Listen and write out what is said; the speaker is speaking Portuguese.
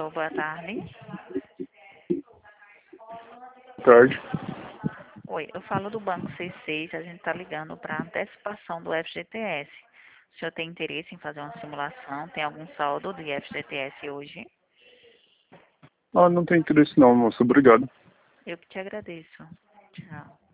Alô, boa tarde. Tarde. Oi, eu falo do Banco C6, a gente está ligando para antecipação do FGTS. O senhor tem interesse em fazer uma simulação? Tem algum saldo de FGTS hoje? Ah, não tem interesse não, moça. Obrigado. Eu que te agradeço. Tchau.